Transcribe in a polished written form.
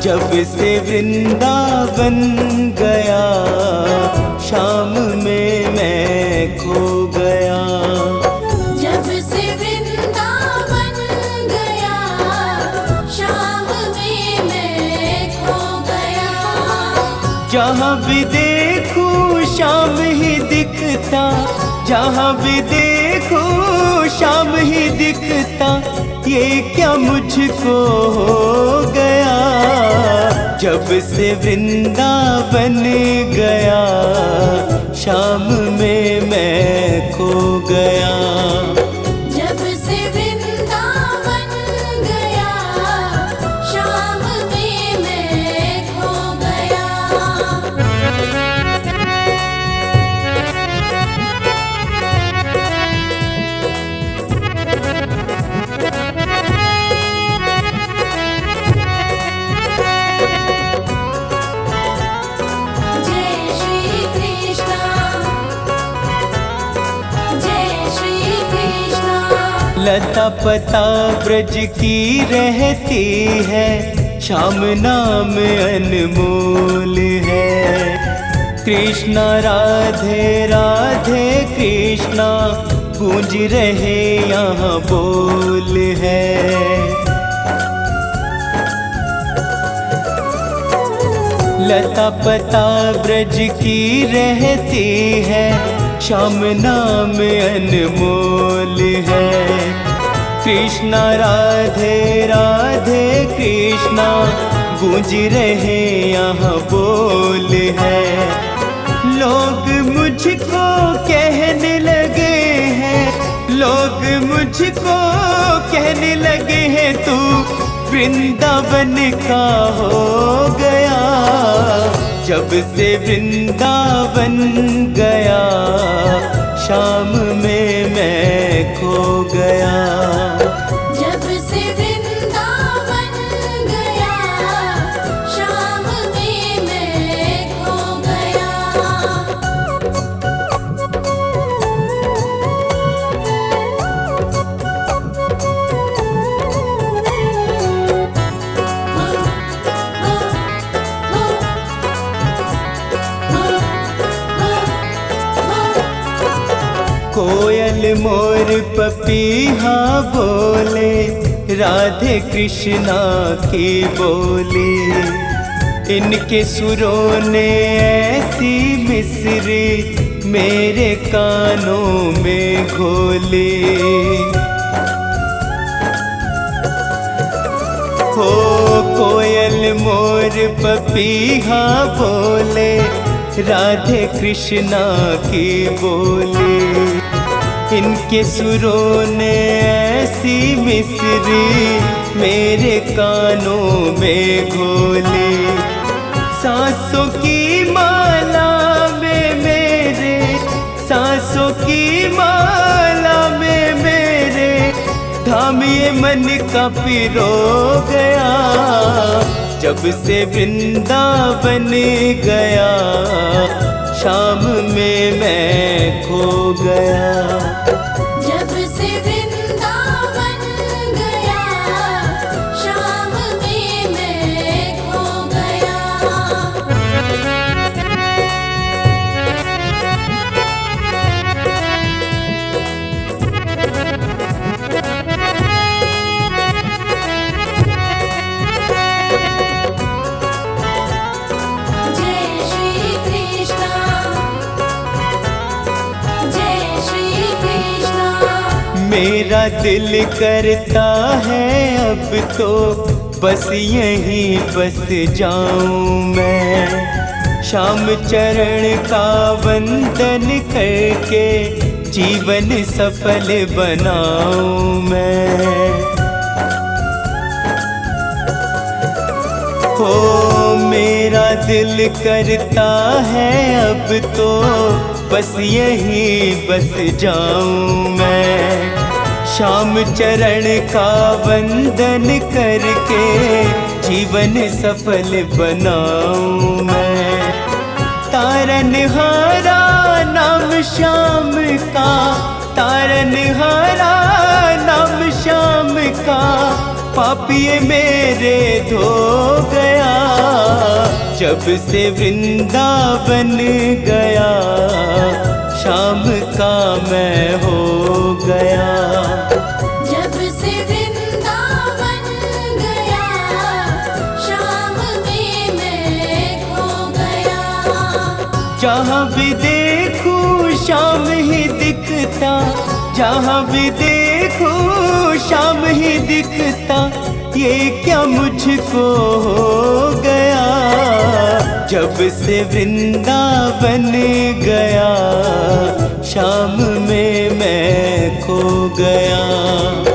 जब से वृंदावन गया, शाम में मैं खो गया। जब से वृंदावन गया, शाम में मैं खो गया। जहाँ भी देखूं शाम ही दिखता, जहाँ भी देखूं शाम ही दिखता, ये क्या मुझको हो गया। जब से वृंदावन गया, शाम में मैं खो गया। जब से वृंदावन गया, शाम में मैं खो गया। लता पता ब्रज की रहती है, श्याम नाम अनमोल है। कृष्णा राधे राधे कृष्णा, गूंज रहे यहाँ बोल है। लता पता ब्रज की रहती है, श्याम नाम अनमोल है। कृष्णा राधे राधे कृष्णा, गूंज रहे यहाँ बोल है। लोग मुझको कहने लगे हैं, लोग मुझको कहने लगे हैं, तू वृंदावन का हो गया। जब से वृंदावन गया, शाम में मैं खो गया। जब से वृंदावन गया, शाम में मैं खो गया। कोयल मोर पपीहा बोले, राधे कृष्णा की बोली। इनके सुरों ने ऐसी मिसरी मेरे कानों में घोली। हो कोयल मोर पपीहा बोले, राधे कृष्णा की बोली। इनके सुरों ने ऐसी मिसरी मेरे कानों में घोली। सांसों की माला में मेरे, सांसों की माला में मेरे, धाम ये मन का पिरो गया। जब से वृंदावन गया, शाम में मैं खो गया। जब से वृंदावन गया, शाम में मैं खो गया। मेरा दिल करता है अब तो बस यहीं बस जाऊं मैं। श्याम चरण का वंदन करके जीवन सफल बनाऊं मैं। हो मेरा दिल करता है अब तो बस यहीं बस जाऊं मैं। श्याम चरण का वंदन करके जीवन सफल बनाऊं मैं। तारनहारा नाम श्याम का, तारनहारा नाम श्याम का, पापिये मेरे धो गया। जब से वृंदावन गया, शाम का मैं हो गया। जब से वृंदावन गया, शाम में मैं खो गया। जहाँ भी देखूं शाम ही दिखता, जहाँ भी देखूं शाम ही दिखता, ये क्या मुझको हो गया। जब से वृंदावन गया, शाम में मैं खो गया।